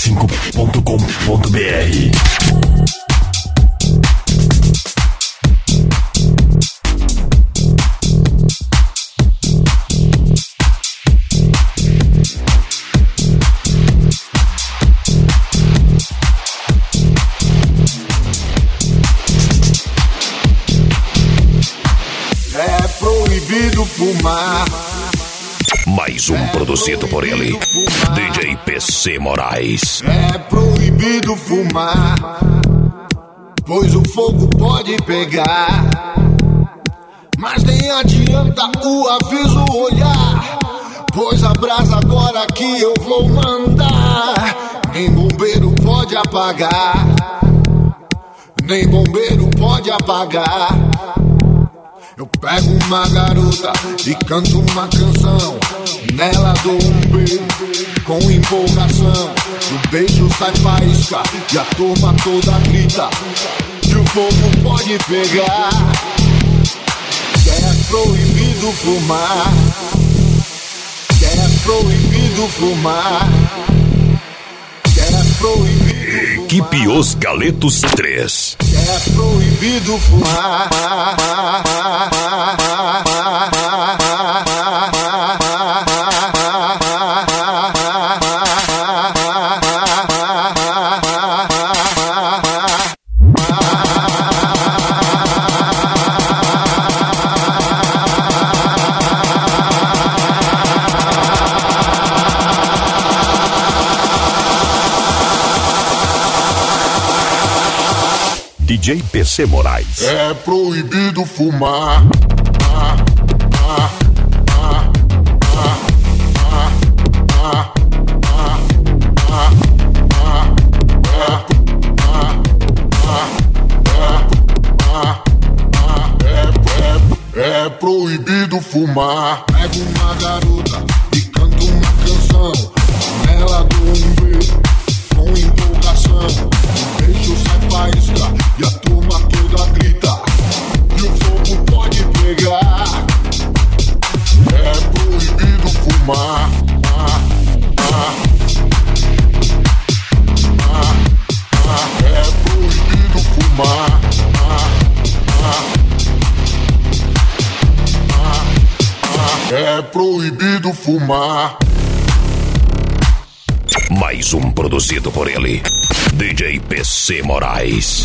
dj5.com.br. É proibido fumar. Mais um produzido por ele, DJ PC Moraes. É proibido fumar, pois o fogo pode pegar. Mas nem adianta o aviso olhar, pois a brasa agora que eu vou mandar. Nem bombeiro pode apagar, nem bombeiro pode apagar. Eu pego uma garota e canto uma canção, nela dou um beijo com empolgação. Do beijo sai faísca e a turma toda grita que o fogo pode pegar. É proibido fumar, é proibido fumar, é proibido fumar. Equipe Os Galetos 3. É proibido fumar. DJ PC Moraes. É proibido fumar. É proibido fumar. Pego uma garota e canto uma canção, nela dou um beijo com empolgação. Um beijo sai faísca e a turma toda grita que o fogo pode pegar. É proibido fumar. É proibido fumar. É proibido fumar. Mais um produzido por ele, DJ PC Moraes.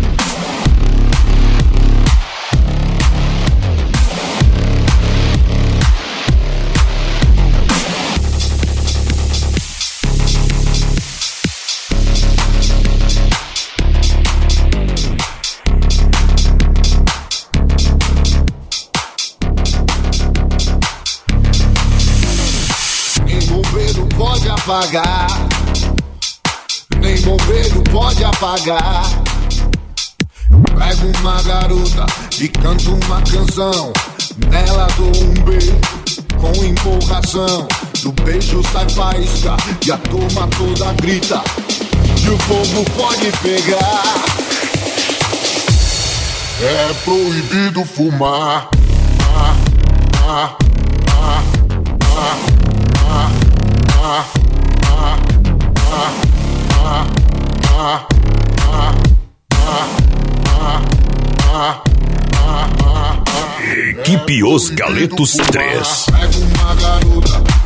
Pode apagar, nem bombeiro pode apagar. Eu pego uma garota e canto uma canção, nela dou um beijo com empolgação. Do beijo sai faísca e a turma toda grita que o fogo pode pegar. É proibido fumar. Equipe Os Galetos 3. Pego uma garota